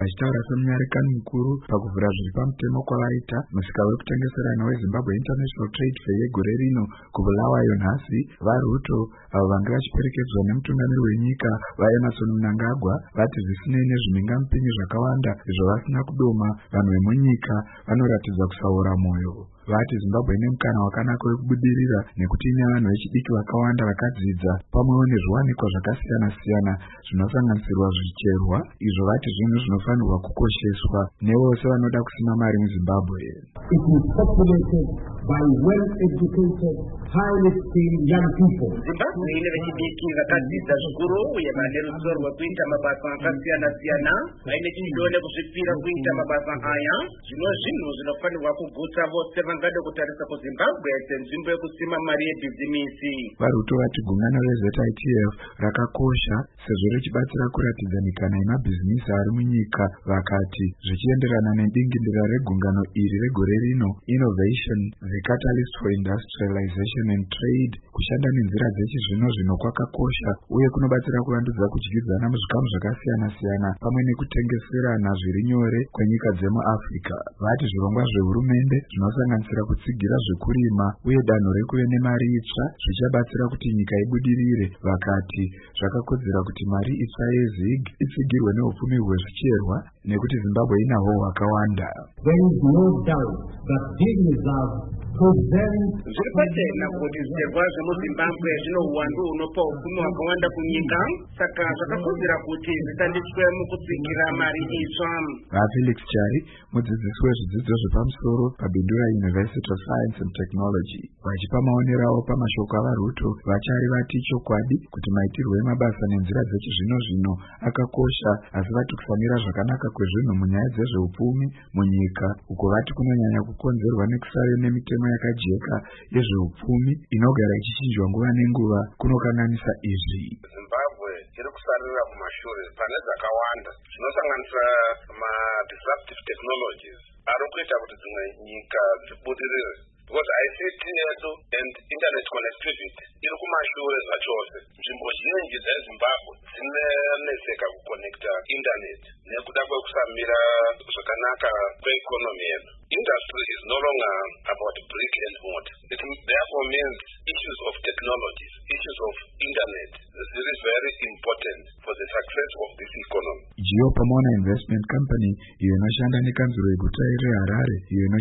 vachitaura semunyarekani mukuru pakuvhura zviri pamutemo kwavaita musika uri kutengeserana weZimbabwe International Trade Fair yegore rino kuBulawayo nhasi. vaRuto avo vanga vachiperekedzwa nemutungamiri wenyika vaEmmerson Mnangagwa vati zvisinei nezvimingamupinyi zvakawanda izvo vasina kudoma, vanhu vemunyika vanoratidza kusaura mwoyo. Vati Zimbabwe ine mukana wakanaka wekubudirira nekuti ine vanhu vechidiki vakawanda vakadzidza pamwewo nezviwanikwa zvakasiyana-siyana zvinosanganisirwa zvicherwa, izvo vati zvinhu zvinofanirwa kukosheswa nevose vanoda kusima mari muZimbabwe. It is populated by well-educated, highly skilled young people. Zimbabwe ine vechidiki vakadzidza zvikuru uye vane ruzivo rwekuita mabasa akasiyana-siyana, vaine chido nekuzvipira kuita mabasa aya. Zvino zvinhu zvinofanirwa kugutsa vose vangada kutarisa kuZimbabwe senzvimbo yekusima mari yebhizimisi. vaRuto vati gungano reZITF rakakosha sezvo richibatsira kuratidza mikana yemabhizimisi ari munyika. Vakati zvichienderana nedingindira regungano iri regore rino, Innovation, the Catalyst for Industrialization and Trade, kushanda nenzira dzechizvino-zvino kwakakosha uye kunobatsira kuvandudza kudyidzana muzvikamu zvakasiyana-siyana pamwe nekutengeserana zviri nyore kwenyika dzemuAfrica. Vati zvirongwa zvehurumende zvinosanganisira kutsigira zvekurima uye danho rekuve nemari itsva zvichabatsira kuti nyika ibudirire. Vakati zvakakodzera kuti mari itsva yeZIG itsigirwe neupfumi hwezvicherwa nekuti Zimbabwe inahwo hwakawanda. There is no doubt that these reserves present zviri pachena kuti zvicherwa zvemuZimbabwe zvino uwandu hunopa upfumi hwakawanda kunyika, saka zvakakodzera kuti zvishandiswe mukutsigira mari itsva. vaFelix Chari, mudzidzisi wezvidzidzo zvepamusoro paBindura University of Science and Technology, vachipa maonero avo pamashoko avaRuto, vachari vati chokwadi kuti maitirwo emabasa nenzira dzechizvino-zvino akakosha, asi vati kufanira zvakanaka kwezvinhu munyaya dzezveupfumi munyika, uko vati kunonyanya kukonzerwa nekusave nemitemo yakajeka yezveupfumi inogara ichichinjwa nguva nenguva kunokanganisa izvi. Zimbabwe iri kusarira kumashure pane dzakawanda zvinosanganisira ma-disruptive technologies ari kuita kuti dzimwe nyika dzibudirire. Because ICT yedu and internet connectivity iri kumashure zvachose. Nzvimbo zhinji dzeZimbabwe dzineseka kuconnecta internet nekuda kwekusamira zvakanaka kweeconomy yedu. Industry is no longer about brick and mortar. It therefore means issues of technologies, issues of internet, this is very important for the success of this economy. Geopamona Investment Company, iyo inoshanda nekanzuro yeguta reHarare,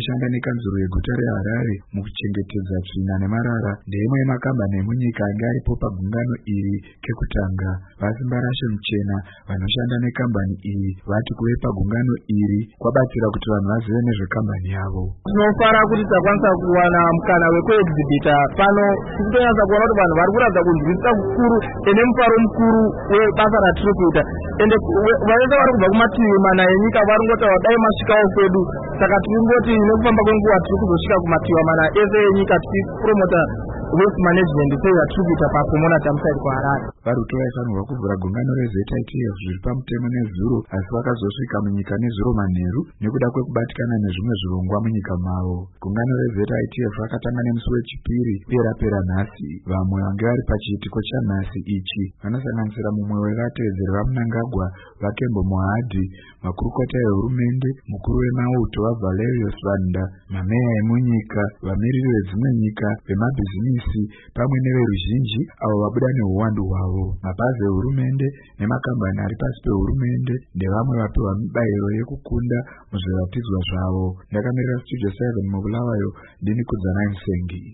mukuchengetedza tsvina nemarara, ndeimwe yemakambani emunyika anga aripo pagungano iri kekutanga. Vasimba Rashe Muchena, vanoshanda nekambani iyi, vati kuve pagungano iri kwabatsira kuti vanhu vazive nezvekambani yavo. Tinofara kuti takwanisa kuwana mukana wekuexhibita pano, tikutonyatsa kuona kuti vanhu vari kuratidza kunzwisisa kukuru ene mufaro mukuru webasa ratiri kuita, ende vese vari kubva kumativi mana enyika vari ngotaura dai masvikawo kwedu. Saka tiri ngoti nekufamba kwenguva tiri kuzosvika kumativi mana ese enyika tichipromota waste management sei yatiri kuita paPomona Downside kuHarare. vaRuto vaifanirwa kuvhura gungano reZITF zviri pamutemo nezuro, asi vakazosvika munyika nezuro manheru nekuda kwekubatikana nezvimwe zvirongwa munyika mavo. Gungano reZITF rakatanga nemusi wechipiri uye rapera nhasi. Vamwe vange vari pachiitiko chanhasi ichi vanosanganisira mumwe wevatevedzeri vaMnangagwa, vaKembo Mohadi, makurukota ehurumende, mukuru wemauto vaValerius Vanda, mameya emunyika, vamiriri vedzimwe nyika, vemabhizimisi pamwe neveruzhinji avo vabuda neuwandu hwavo. Mabhazi ehurumende nemakambani ari pasi pehurumende ndevamwe vapiwa mibayiro yekukunda muzviratidzwa zvavo. Ndakamirira Studio 7 muBulawayo, ndini Kudzanai Musengi.